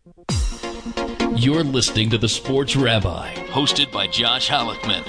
You're listening to The Sports Rabbi, hosted by Josh Halleckman.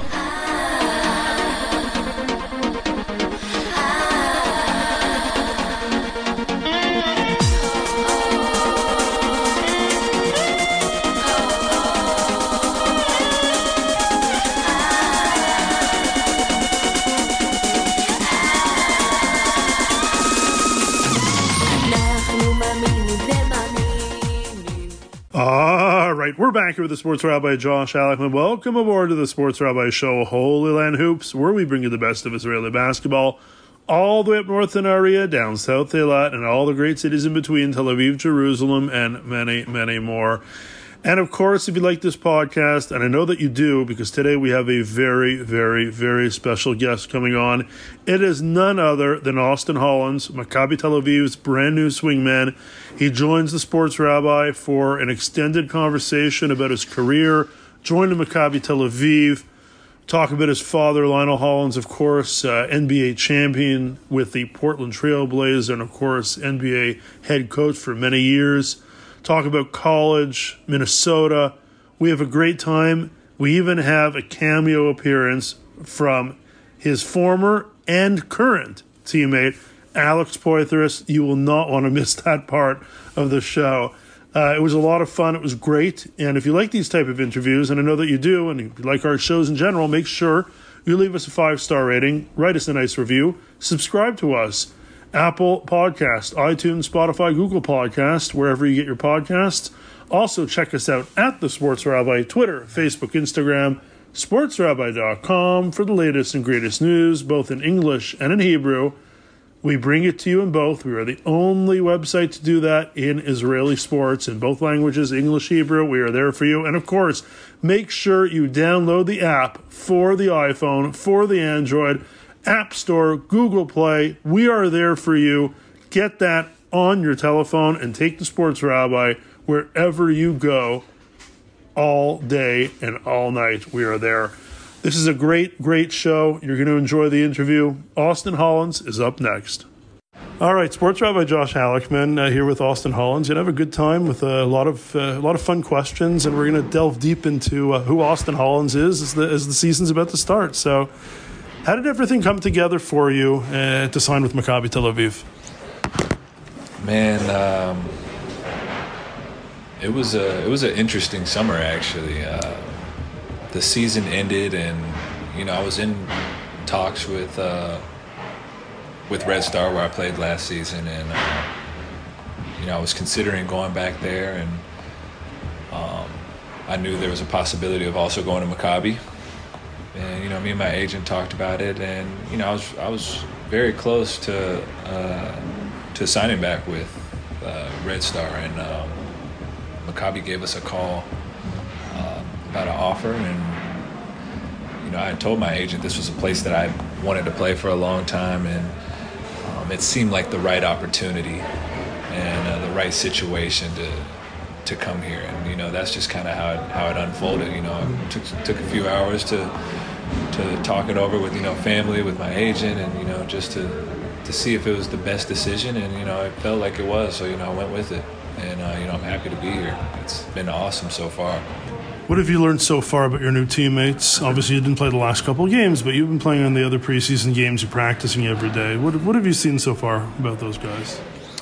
All right, we're back here with the Sports Rabbi, Josh Halleckman. Welcome aboard to the Sports Rabbi Show, Holy Land Hoops, where we bring you the best of Israeli basketball, all the way up north in Aria, down south Eilat, and all the great cities in between, Tel Aviv, Jerusalem, and many, many more. And of course, if you like this podcast, and I know that you do, because today we have a very, very, very special guest coming on. It is none other than Austin Hollins, Maccabi Tel Aviv's brand new swingman. He joins the Sports Rabbi for an extended conversation about his career, joining Maccabi Tel Aviv, talk about his father, Lionel Hollins, of course, NBA champion with the Portland Trail Blazers, and of course, NBA head coach for many years. Talk about college, Minnesota. We have a great time. We even have a cameo appearance from his former and current teammate, Alex Poythress. You will not want to miss that part of the show. It was a lot of fun. It was great. And if you like these type of interviews, and I know that you do, and if you like our shows in general, make sure you leave us a 5-star rating, write us a nice review, subscribe to us. Apple Podcast, iTunes, Spotify, Google Podcast, wherever you get your podcasts. Also, check us out at The Sports Rabbi, Twitter, Facebook, Instagram, sportsrabbi.com for the latest and greatest news, both in English and in Hebrew. We bring it to you in both. We are the only website to do that in Israeli sports in both languages, English, Hebrew. We are there for you. And of course, make sure you download the app for the iPhone, for the Android, App Store, Google Play. We are there for you. Get that on your telephone and take the Sports Rabbi wherever you go all day and all night. We are there. This is a great, great show. You're going to enjoy the interview. Austin Hollins is up next. All right, Sports Rabbi Josh Halleckman here with Austin Hollins. You're going to have a good time with a lot of fun questions, and we're going to delve deep into who Austin Hollins is as the season's about to start. So, how did everything come together for you to sign with Maccabi Tel Aviv? Man, it was an interesting summer actually. The season ended, and I was in talks with Red Star where I played last season, and I was considering going back there, and I knew there was a possibility of also going to Maccabi. And me and my agent talked about it, and I was very close to signing back with Red Star, and Maccabi gave us a call about an offer, and I had told my agent this was a place that I wanted to play for a long time, and it seemed like the right opportunity and the right situation to come here, and that's just kind of how it unfolded. It took a few hours to talk it over with family, with my agent, and just to see if it was the best decision, and it felt like it was, so I went with it, and I'm happy to be here. It's been awesome so far. What have you learned so far about your new teammates? Obviously, you didn't play the last couple of games, but you've been playing on the other preseason games. You're practicing every day. What have you seen so far about those guys?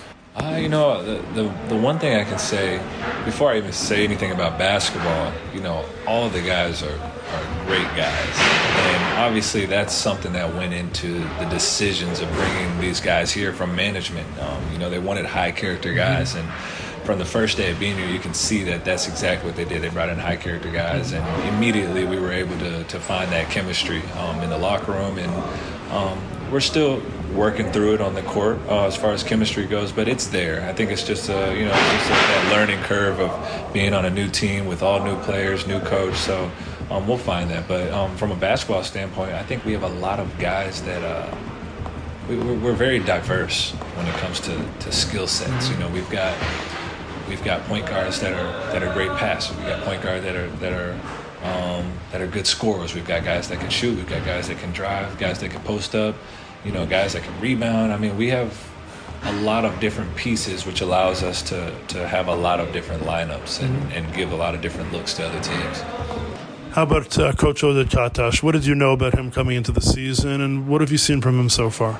The one thing I can say, before I even say anything about basketball, all of the guys are great guys. And obviously that's something that went into the decisions of bringing these guys here from management. They wanted high character guys, and from the first day of being here, you can see that that's exactly what they did. They brought in high character guys, and immediately we were able to find that chemistry in the locker room, and we're still working through it on the court as far as chemistry goes, but it's there. I think it's just that learning curve of being on a new team with all new players, new coach. So we'll find that. But from a basketball standpoint, I think we have a lot of guys that we're very diverse when it comes to skill sets. We've got point guards that are great passers. We've got point guards that are good scorers. We've got guys that can shoot. We've got guys that can drive. Guys that can post up. Guys that can rebound. I mean, we have a lot of different pieces, which allows us to have a lot of different lineups and give a lot of different looks to other teams. How about Coach Oded Katash? What did you know about him coming into the season, and what have you seen from him so far?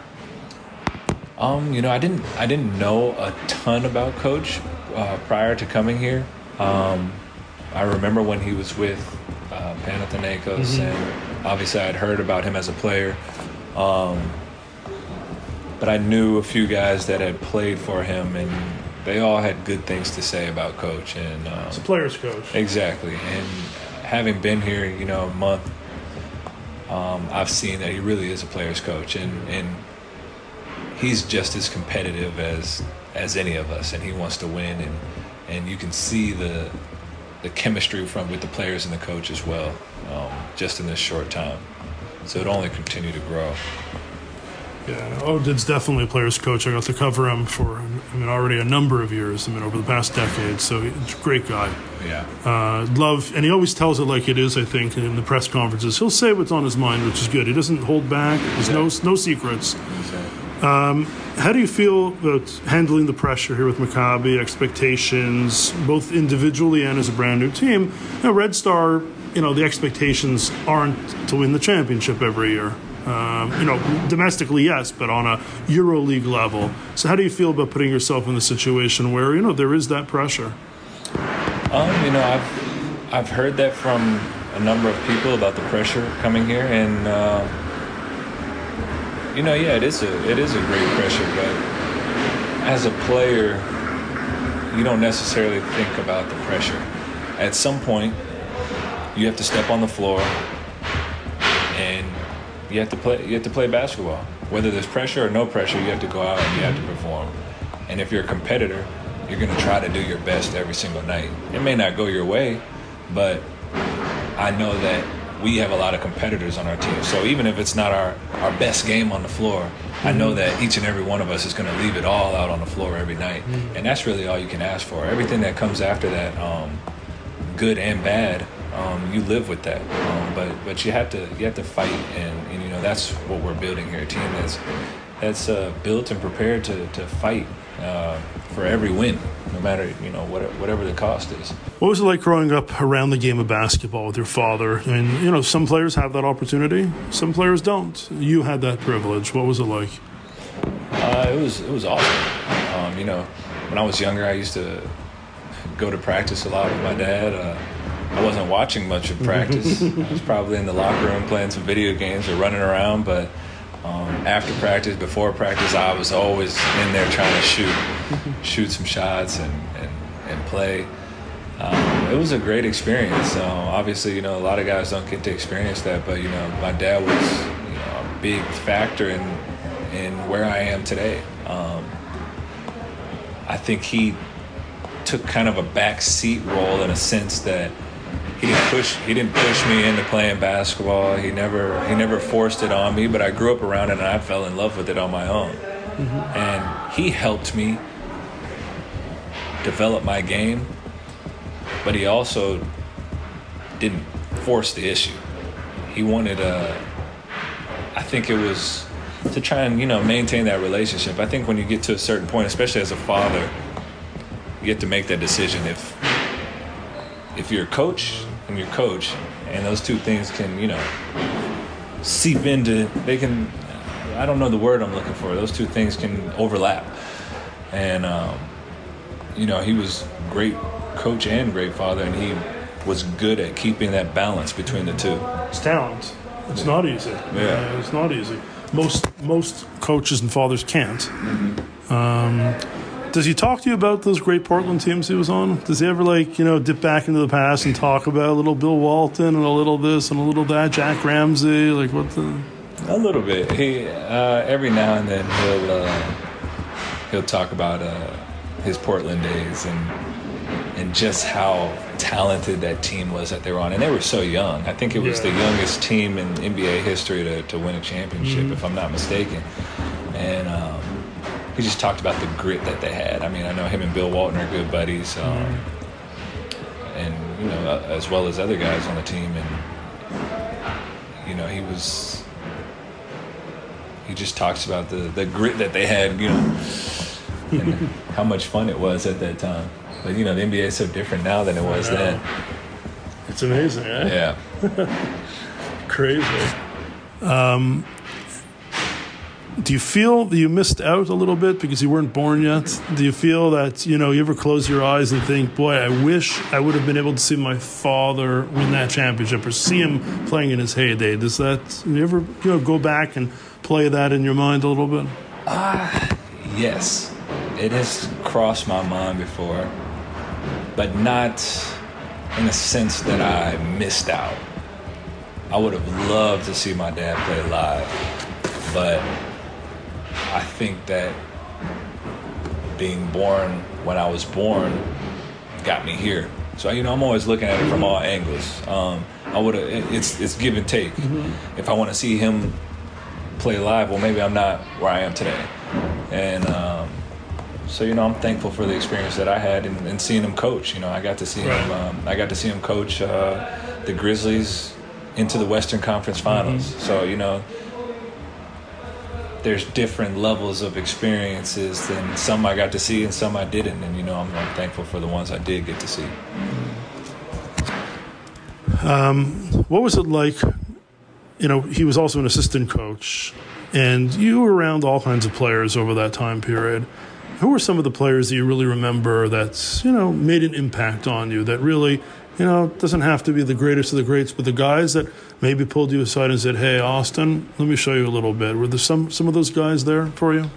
I didn't know a ton about Coach prior to coming here. I remember when he was with Panathinaikos, and obviously I'd heard about him as a player. But I knew a few guys that had played for him, and they all had good things to say about Coach. And it's a player's coach. Exactly. And having been here, a month, I've seen that he really is a player's coach, and he's just as competitive as any of us, and he wants to win, and you can see the chemistry with the players and the coach as well, just in this short time. So it'll only continue to grow. Yeah, Oded's definitely a player's coach. I got to cover him for, already a number of years, over the past decade, so he's a great guy. Yeah. And he always tells it like it is, I think, in the press conferences. He'll say what's on his mind, which is good. He doesn't hold back. There's no secrets. Exactly. How do you feel about handling the pressure here with Maccabi, expectations, both individually and as a brand new team? Red Star, the expectations aren't to win the championship every year. Domestically, yes, but on a EuroLeague level. So how do you feel about putting yourself in the situation where, there is that pressure? I've heard that from a number of people about the pressure coming here, and it is a great pressure, but as a player, you don't necessarily think about the pressure. At some point, you have to step on the floor and you have to play basketball. Whether there's pressure or no pressure, you have to go out and you have to perform. And if you're a competitor, you're going to try to do your best every single night. It may not go your way, but I know that we have a lot of competitors on our team. So even if it's not our best game on the floor, I know that each and every one of us is going to leave it all out on the floor every night. And that's really all you can ask for. Everything that comes after that, good and bad, you live with that. But you have to fight, and that's what we're building here, a team that's built and prepared to fight for every win, no matter whatever the cost is. What was it like growing up around the game of basketball with your father? Some players have that opportunity, some players don't. You had that privilege. What was it like? It was awesome. When I was younger, I used to go to practice a lot with my dad. I wasn't watching much of practice. I was probably in the locker room playing some video games or running around, but after practice, before practice, I was always in there trying to shoot some shots and play. It was a great experience. Obviously, a lot of guys don't get to experience that, but my dad was a big factor in where I am today. I think he took kind of a backseat role in a sense that he didn't push me into playing basketball. He never forced it on me, but I grew up around it and I fell in love with it on my own. And he helped me develop my game, but he also didn't force the issue. He wanted I think it was to try and maintain that relationship. I think when you get to a certain point, especially as a father, you have to make that decision. If you're a coach and you're coach, and those two things can seep into, they can, I don't know the word I'm looking for, those two things can overlap. And he was great coach and great father, and he was good at keeping that balance between the two. It's talent. It's not easy. Yeah. It's not easy. Most coaches and fathers can't. Does he talk to you about those great Portland teams he was on? Does he ever dip back into the past and talk about a little Bill Walton and a little this and a little that, Jack Ramsey, A little bit. He every now and then he'll talk about his Portland days and just how talented that team was that they were on, and they were so young. I think it was the youngest team in NBA history to win a championship, if I'm not mistaken. And he just talked about the grit that they had. I know him and Bill Walton are good buddies, and as well as other guys on the team. And he just talks about the grit that they had. and how much fun it was at that time. But, the NBA is so different now than it was then. It's amazing, eh? Yeah. Crazy. Do you feel that you missed out a little bit because you weren't born yet? Do you feel that, you ever close your eyes and think, boy, I wish I would have been able to see my father win that championship or see him playing in his heyday? Do you ever, go back and play that in your mind a little bit? Yes. It has crossed my mind before, but not in a sense that I missed out. I would have loved to see my dad play live, but I think that being born when I was born got me here. So, I'm always looking at it from all angles. It's give and take. Mm-hmm. If I want to see him play live, well, maybe I'm not where I am today. And so, I'm thankful for the experience that I had and seeing him coach. I got to see him. I got to see him coach the Grizzlies into the Western Conference Finals. Mm-hmm. So, there's different levels of experiences, and some I got to see and some I didn't. And, I'm thankful for the ones I did get to see. What was it like? He was also an assistant coach, and you were around all kinds of players over that time period. Who were some of the players that you really remember that's, made an impact on you, that really, it doesn't have to be the greatest of the greats, but the guys that maybe pulled you aside and said, hey, Austin, let me show you a little bit. Were there some of those guys there for you?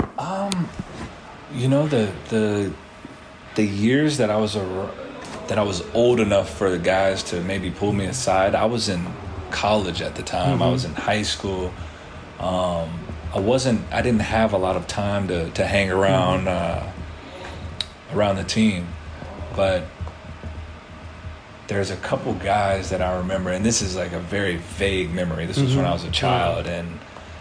The years that I was old enough for the guys to maybe pull me aside, I was in college at the time. Mm-hmm. I was in high school. I didn't have a lot of time to hang around around the team, but there's a couple guys that I remember, and this is like a very vague memory. This was when I was a child, and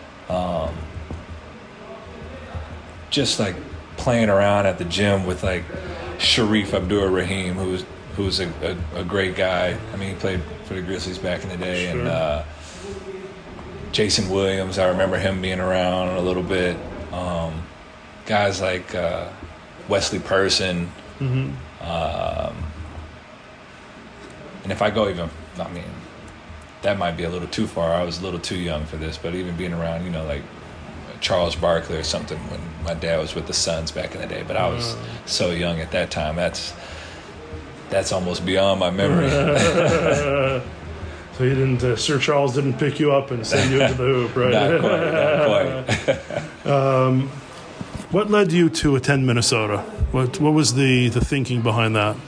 just like playing around at the gym with like Sharif Abdur-Rahim, who's a great guy. I mean, he played for the Grizzlies back in the day, sure. And Jason Williams, I remember him being around a little bit. Guys like Wesley Person. Mm-hmm. And if I go that might be a little too far. I was a little too young for this, but even being around, like Charles Barkley or something when my dad was with the Suns back in the day. But I was so young at that time. That's almost beyond my memory. So you didn't, Sir Charles didn't pick you up and send you into the hoop, right? Not quite. What led you to attend Minnesota? What was the thinking behind that?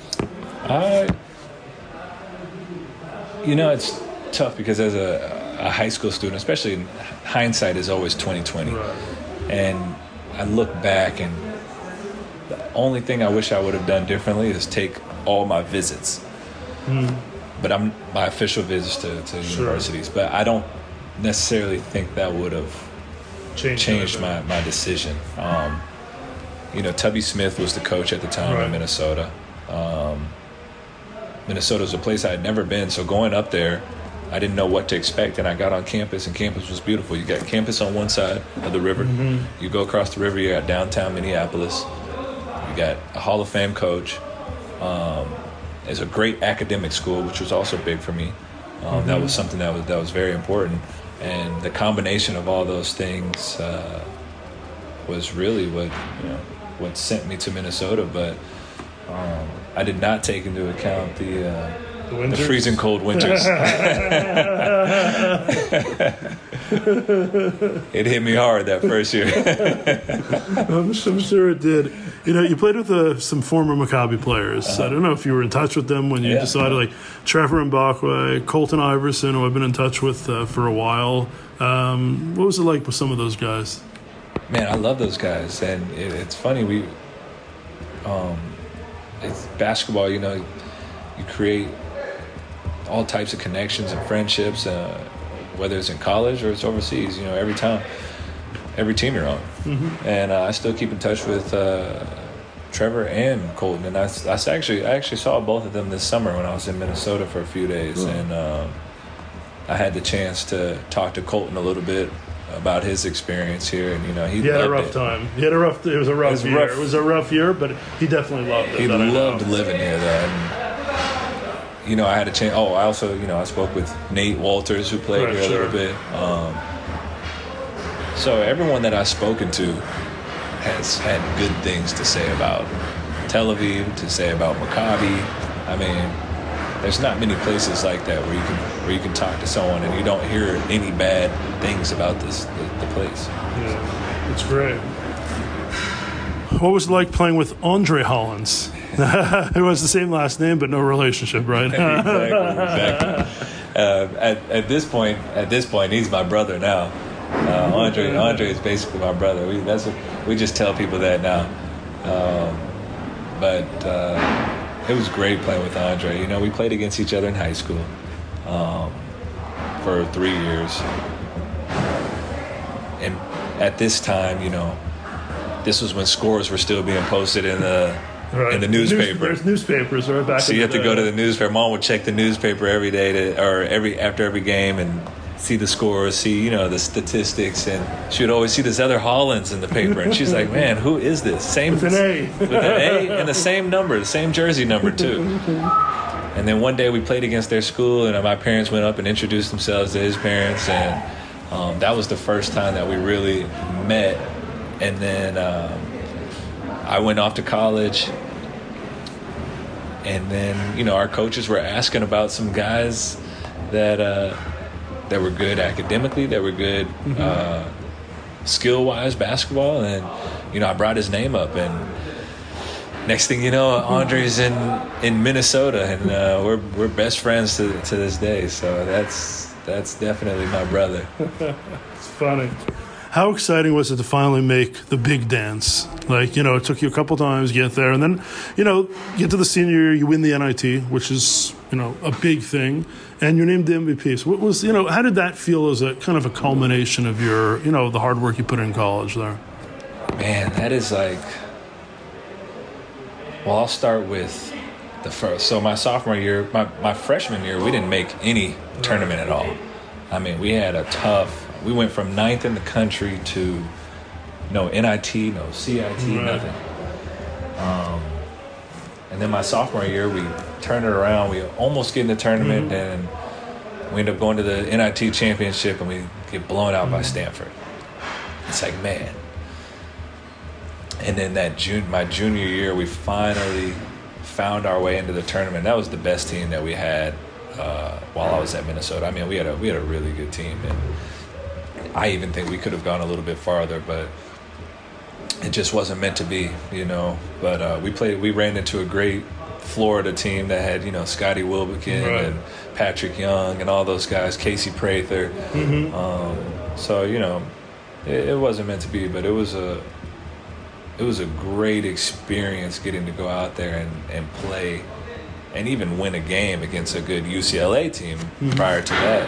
It's tough because as a high school student, especially in hindsight is always 20/20. Right. And I look back, and the only thing I wish I would have done differently is take all my visits. But my official visits to universities. But I don't necessarily think that would have changed my decision. Tubby Smith was the coach at the time in Minnesota. Minnesota was a place I had never been, so going up there, I didn't know what to expect, and I got on campus, and campus was beautiful. You got campus on one side of the river. Mm-hmm. You go across the river, you got downtown Minneapolis. You got a Hall of Fame coach. It's a great academic school, which was also big for me. That was something that was very important, and the combination of all those things was really what sent me to Minnesota. But I did not take into account the freezing cold winters. It hit me hard that first year. I'm sure it did. You played with some former Maccabi players. I don't know if you were in touch with them when you decided, like Trevor Mbakwe, Colton Iverson, who I've been in touch with for a while. What was it like with some of those guys? Man, I love those guys, and it's funny. It's basketball. You create all types of connections and friendships, whether it's in college or it's overseas. Every team you're on. Mm-hmm. And I still keep in touch with Trevor and Colton, and I actually saw both of them this summer when I was in Minnesota for a few days, and I had the chance to talk to Colton a little bit about his experience here, and he had a loved rough it. time. It was a rough year. It was a rough year, but he definitely loved it. He loved living here, though. And, I had a chance. Oh, I also, I spoke with Nate Walters, who played here a little bit. So everyone that I've spoken to has had good things to say about Tel Aviv, to say about Maccabi. I mean, there's not many places like that where you can talk to someone and you don't hear any bad things about the place. Yeah, it's great. What was it like playing with Andre Hollins? It was the same last name, but no relationship, right? Exactly. At this point, he's my brother now. Andre is basically my brother. We just tell people that now. But it was great playing with Andre. We played against each other in high school for 3 years. And at this time, this was when scores were still being posted in the newspaper. There's newspapers right back. So you have to go to the newspaper. Mom would check the newspaper every day after every game and see the scores, see the statistics, and she would always see this other Hollins in the paper, and she's like, "Man, who is this?" Same with an A, and the same number, the same jersey number too. And then one day we played against their school, and my parents went up and introduced themselves to his parents, and that was the first time that we really met. And then I went off to college, and then our coaches were asking about some guys that were good academically, that were good skill-wise basketball, and I brought his name up, and next thing you know, Andre's in Minnesota, and we're best friends to this day. So that's definitely my brother. It's funny. How exciting was it to finally make the big dance? Like, it took you a couple times to get there, and then, get to the senior year, you win the NIT, which is, a big thing, and you're named the MVP. So what was, how did that feel as a kind of a culmination of your, the hard work you put in college there? Man, that is like, well, I'll start with the first. So my sophomore year, my freshman year, we didn't make any tournament at all. I mean, we had we went from 9th in the country to no NIT, no CIT, nothing. And then my sophomore year, we turned it around. We almost get in the tournament, and we end up going to the NIT championship, and we get blown out by Stanford. It's like, man. And then my junior year, we finally found our way into the tournament. That was the best team that we had while I was at Minnesota. I mean, we had a really good team, and I even think we could have gone a little bit farther, but it just wasn't meant to be, But we ran into a great Florida team that had, Scotty Wilbekin and Patrick Young and all those guys, Casey Prather. So, it wasn't meant to be, but it was a great experience getting to go out there and play and even win a game against a good UCLA team prior to that.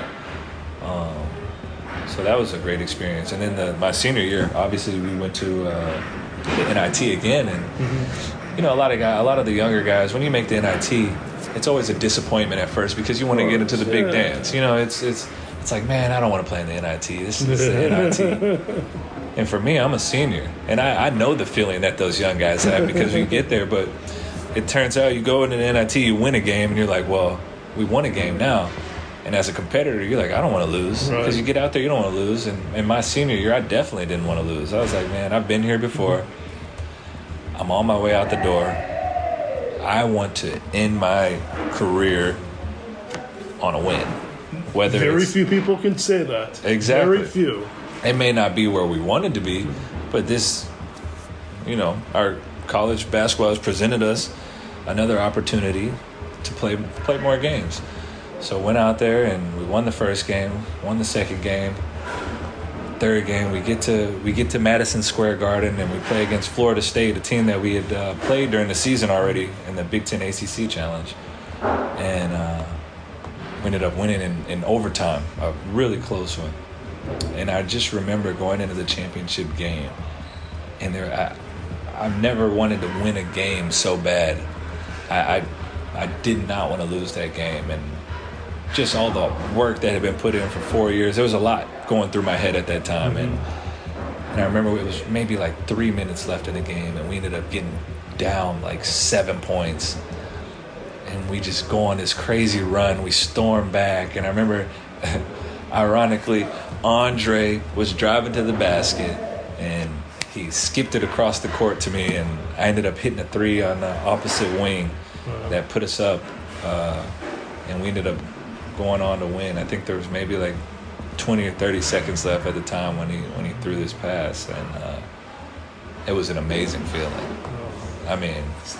So that was a great experience. And then my senior year, obviously we went to the NIT again, and a lot of the younger guys, when you make the NIT, it's always a disappointment at first because you want to get into the big dance. It's like, man, I don't want to play in the NIT. This is the NIT. And for me, I'm a senior, and I know the feeling that those young guys have because you get there, but it turns out you go into the NIT, you win a game, and you're like, well, we won a game now. And as a competitor, you're like, I don't want to lose. Because you get out there, you don't want to lose. And in my senior year, I definitely didn't want to lose. I was like, man, I've been here before. I'm on my way out the door. I want to end my career on a win. Very few people can say that. Exactly. Very few. It may not be where we wanted to be, but this, our college basketball has presented us another opportunity to play more games. So went out there and we won the first game, won the second game, third game. We get to Madison Square Garden and we play against Florida State, a team that we had played during the season already in the Big Ten ACC Challenge, and we ended up winning in overtime, a really close one. And I just remember going into the championship game, and I've never wanted to win a game so bad. I did not want to lose that game, and just all the work that had been put in for 4 years. There was a lot going through my head at that time. And I remember it was maybe like 3 minutes left in the game, and we ended up getting down like 7 points. And we just go on this crazy run. We storm back. And I remember, ironically, Andre was driving to the basket, and he skipped it across the court to me, and I ended up hitting a three on the opposite wing that put us up. And we ended up going on to win. I think there was maybe like 20 or 30 seconds left at the time when he threw this pass, and it was an amazing feeling. I mean,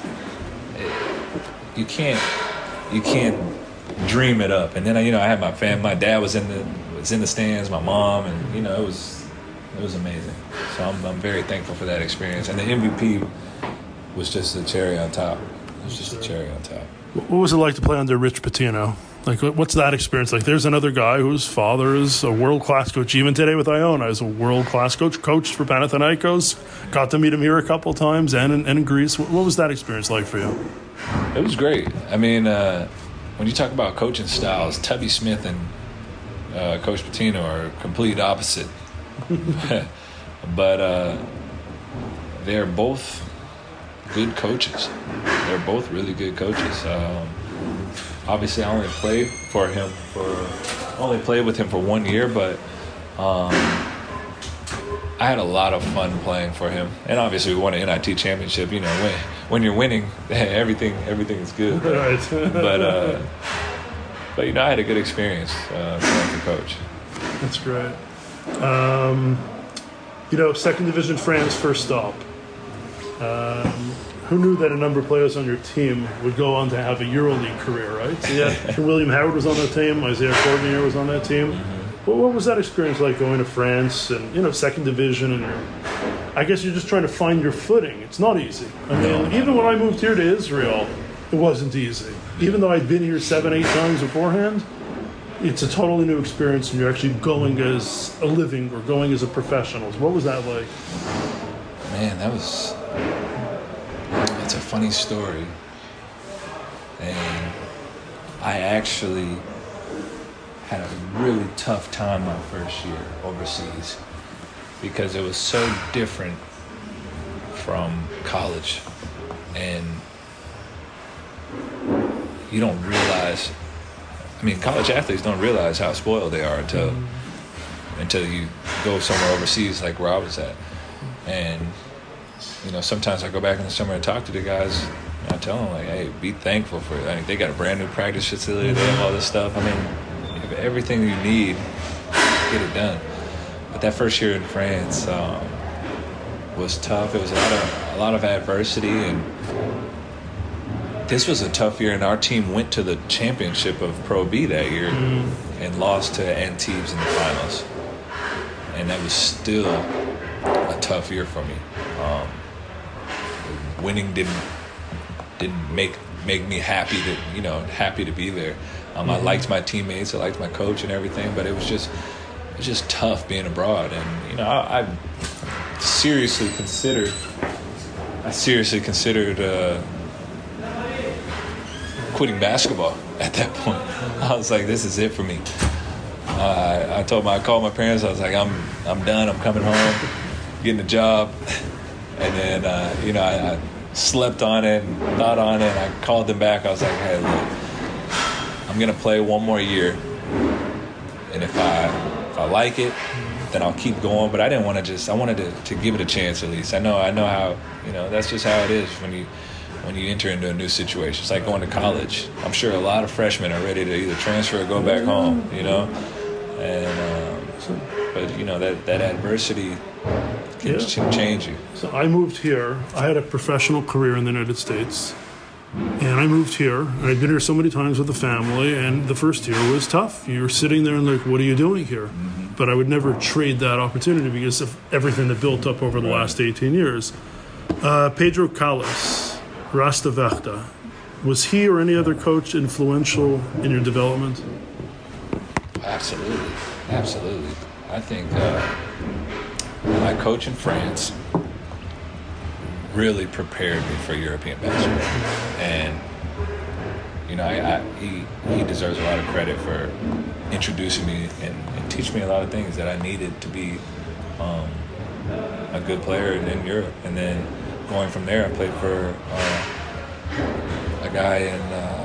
you can't dream it up. And then I had my family. My dad was in the stands, my mom, and it was amazing. So I'm very thankful for that experience. And the MVP was just a cherry on top. It was just a cherry on top. What was it like to play under Rich Pitino? Like, what's that experience like? There's another guy whose father is a world-class coach. Even today with Iona, is a world-class coach. Coached for Panathinaikos. Got to meet him here a couple of times and in Greece. What was that experience like for you? It was great. I mean, when you talk about coaching styles, Tubby Smith and Coach Pitino are complete opposite. But they're both good coaches. They're both really good coaches. Obviously, I only played with him for 1 year, but I had a lot of fun playing for him. And obviously, we won an NIT championship. When you're winning, everything is good. Right. But I had a good experience playing for Coach. That's great. Second division France, first stop. Who knew that a number of players on your team would go on to have a EuroLeague career, right? So yeah, William Howard was on that team. Isaiah Fournier was on that team. What was that experience like going to France and, second division? And I guess you're just trying to find your footing. It's not easy. I mean, even when I moved here to Israel, it wasn't easy. Even though I'd been here 7-8 times beforehand, it's a totally new experience, and you're actually going as a living or going as a professional. What was that like? Man, it's a funny story. And I actually had a really tough time my first year overseas because it was so different from college. And you don't realize, college athletes don't realize how spoiled they are until you go somewhere overseas like where I was at. And sometimes I go back in the summer and talk to the guys, and I tell them, like, hey, be thankful for it. They got a brand new practice facility, they have all this stuff. You have everything you need to get it done. But that first year in France was tough. It was a lot of adversity, and this was a tough year, and our team went to the championship of Pro B that year and lost to Antibes in the finals. And that was still a tough year for me. Winning didn't make me happy to be there. I liked my teammates, I liked my coach and everything, but it was just tough being abroad. And I seriously considered quitting basketball at that point. I was like, this is it for me. I called my parents. I was like, I'm done. I'm coming home, getting a job. And then, I slept on it and thought on it. And I called them back. I was like, hey, look, I'm going to play one more year. And if I like it, then I'll keep going. But I didn't want to I wanted to give it a chance at least. I know how, that's just how it is when you enter into a new situation. It's like going to college. I'm sure a lot of freshmen are ready to either transfer or go back home, And, but, that adversity can change you. So I moved here. I had a professional career in the United States. And I moved here. And I'd been here so many times with the family. And the first year was tough. You were sitting there and like, what are you doing here? Mm-hmm. But I would never trade that opportunity because of everything that built up over the last 18 years. Pedro Calles, Rasta Vechta. Was he or any other coach influential in your development? Absolutely. I think my coach in France really prepared me for European basketball. And, he deserves a lot of credit for introducing me and teaching me a lot of things that I needed to be a good player in Europe. And then going from there, I played for a guy in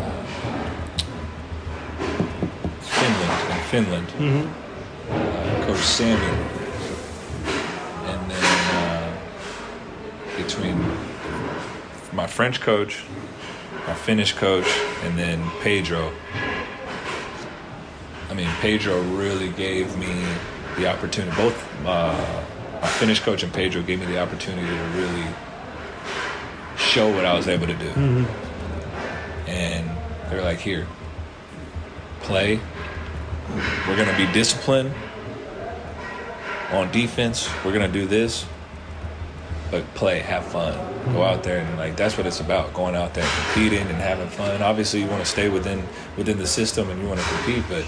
Finland, Coach Sammy. And then between my French coach, my Finnish coach, and then Pedro. Pedro really gave me the opportunity. Both my Finnish coach and Pedro gave me the opportunity to really show what I was able to do. And they were like, here, play. We're going to be disciplined on defense. We're going to do this. But play, have fun. Go out there and that's what it's about. Going out there and competing and having fun. Obviously, you want to stay within the system and you want to compete, but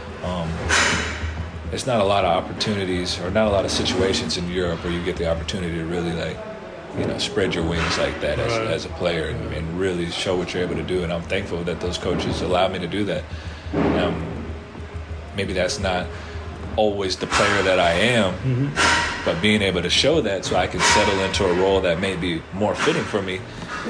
it's not a lot of opportunities or not a lot of situations in Europe where you get the opportunity to really spread your wings like that as a player and really show what you're able to do. And I'm thankful that those coaches allowed me to do that. Maybe that's not always the player that I am, but being able to show that so I can settle into a role that may be more fitting for me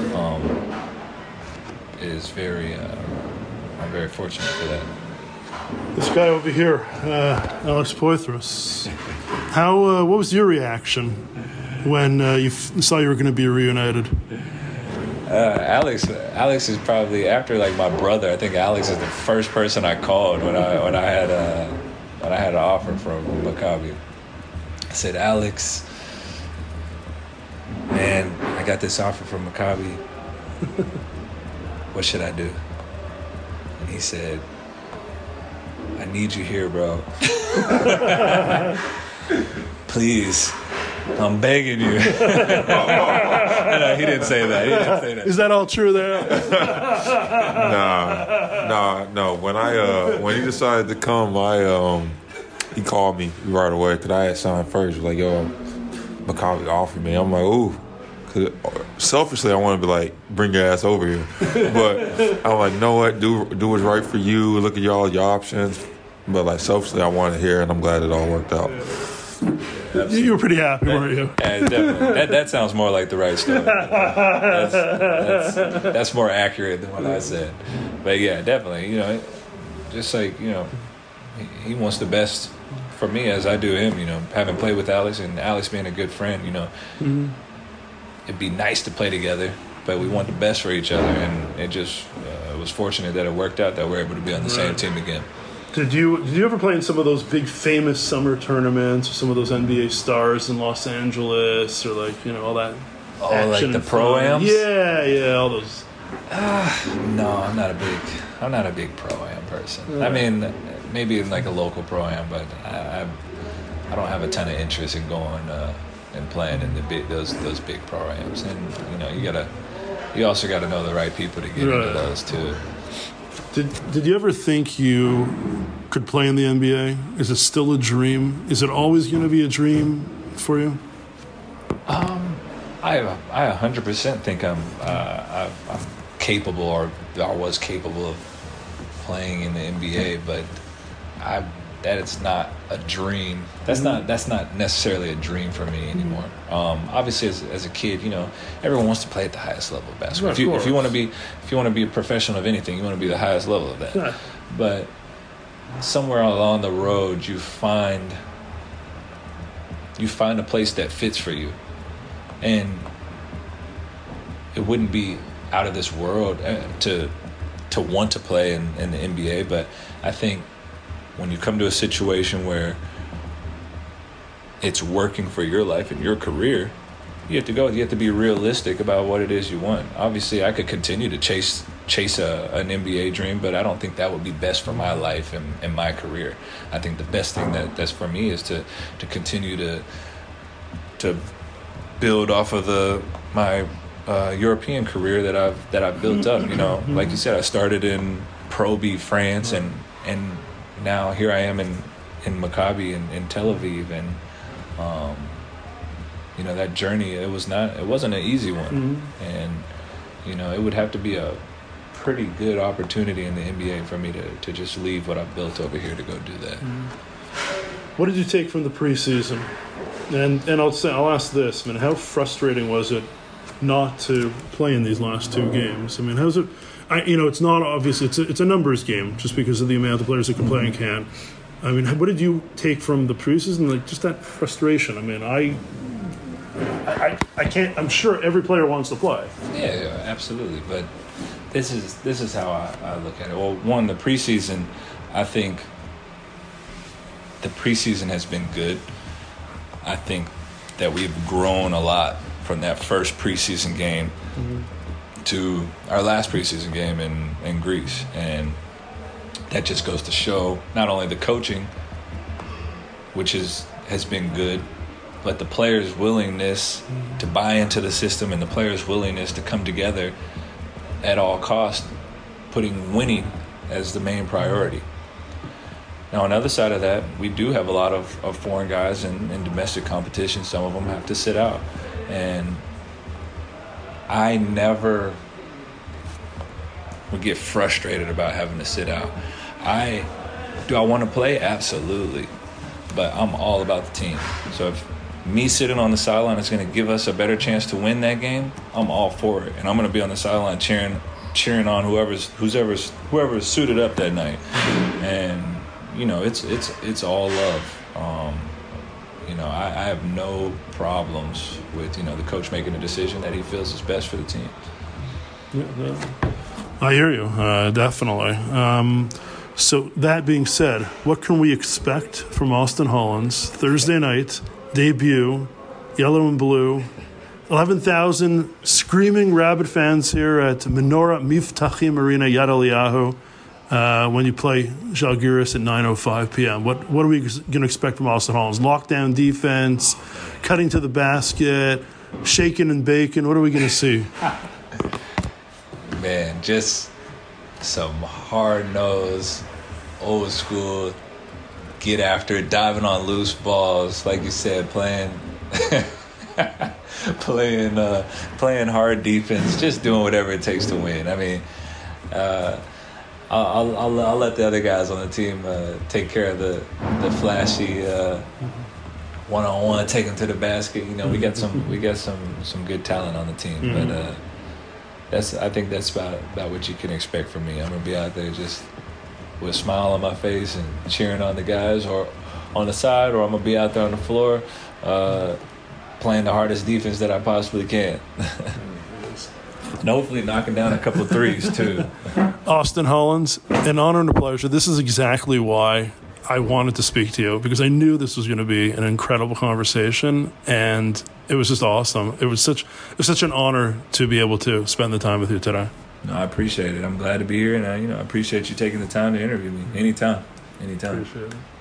is I'm very fortunate for that. This guy over here, Alex Poythress, what was your reaction when you saw you were going to be reunited? Alex is probably, after my brother, I think Alex is the first person I called when I had an offer from Maccabi. I said, Alex, man, I got this offer from Maccabi. What should I do? And he said, I need you here, bro. Please, I'm begging you. No, he didn't say that. Is that all true there? No. When he decided to come, he called me right away because I had signed first. He was like, yo, Maccabi offered me. I'm like, ooh. Cause selfishly, I want to be like, bring your ass over here. But I'm like, know what? Do what's right for you. Look at your options. But selfishly, I wanted to hear, and I'm glad it all worked out. You were pretty happy, weren't you? Yeah, definitely. That sounds more like the right story. That's more accurate than what I said. But yeah, definitely. Just he wants the best for me as I do him. Having played with Alex and Alex being a good friend. It'd be nice to play together, but we want the best for each other, and it just was fortunate that it worked out that we're able to be on the same team again. Did you ever play in some of those big famous summer tournaments or some of those NBA stars in Los Angeles or all that? Oh, like the pro-ams? Yeah, all those. No, I'm not a big pro-am person. Yeah. I mean, maybe in a local pro-am, but I don't have a ton of interest in going and playing in those big pro-ams. And you also got to know the right people to get into those too. Did you ever think you could play in the NBA? Is it still a dream? Is it always going to be a dream for you? I 100% think I'm capable, or I was capable of playing in the NBA, but that it's not a dream. That's not necessarily a dream for me anymore. Obviously, as a kid, everyone wants to play at the highest level of basketball. If you want to be a professional of anything, you want to be the highest level of that. Yeah. But somewhere along the road, you find a place that fits for you, and it wouldn't be out of this world to want to play in the NBA. But I think when you come to a situation where it's working for your life and your career, you have to be realistic about what it is you want. Obviously, I could continue to chase an NBA dream, but I don't think that would be best for my life and my career. I think the best thing that's for me is to continue to build off of my European career that I've built up. Like you said, I started in Pro B France, and now here I am in Maccabi in Tel Aviv, and that journey, it wasn't an easy one. And it would have to be a pretty good opportunity in the NBA for me to just leave what I've built over here to go do that. What did you take from the preseason? And I'll ask this, I mean, how frustrating was it not to play in these last two games? I mean, how's it? It's not obviously it's a numbers game just because of the amount of players that can play and can't. I mean, what did you take from the preseason? Like just that frustration. I mean, I can't. I'm sure every player wants to play. Yeah, absolutely. But this is how I look at it. Well, one, the preseason, I think the preseason has been good. I think that we've grown a lot from that first preseason game to our last preseason game in Greece. And that just goes to show not only the coaching, which has been good, but the players' willingness to buy into the system and the players' willingness to come together at all costs, putting winning as the main priority. Now, on the other side of that, we do have a lot of foreign guys in domestic competition. Some of them have to sit out. And I never would get frustrated about having to sit out. Do I want to play? Absolutely. But I'm all about the team. So if me sitting on the sideline is going to give us a better chance to win that game, I'm all for it. And I'm going to be on the sideline cheering on whoever's suited up that night. And it's all love. I have no problems with the coach making a decision that he feels is best for the team. I hear you, definitely. So that being said, what can we expect from Austin Hollins Thursday night debut? Yellow and blue, 11,000 screaming Rabbit fans here at Menorah Miftachim Arena Yad Eliyahu. When you play Žalgiris at 9:05 p.m. What are we going to expect from Austin Hollins? Lockdown defense, cutting to the basket, shaking and baking. What are we going to see? Man, just some hard-nosed, old-school, get after it, diving on loose balls, like you said, playing hard defense, just doing whatever it takes to win. I mean, I'll let the other guys on the team take care of the flashy one-on-one, take them to the basket. We got some good talent on the team, but I think that's about what you can expect from me. I'm gonna be out there just with a smile on my face and cheering on the guys, or on the side, or I'm gonna be out there on the floor playing the hardest defense that I possibly can. And hopefully knocking down a couple of threes, too. Austin Hollins, an honor and a pleasure. This is exactly why I wanted to speak to you, because I knew this was going to be an incredible conversation, and it was just awesome. It was such an honor to be able to spend the time with you today. No, I appreciate it. I'm glad to be here, and I appreciate you taking the time to interview me. Anytime. Appreciate it.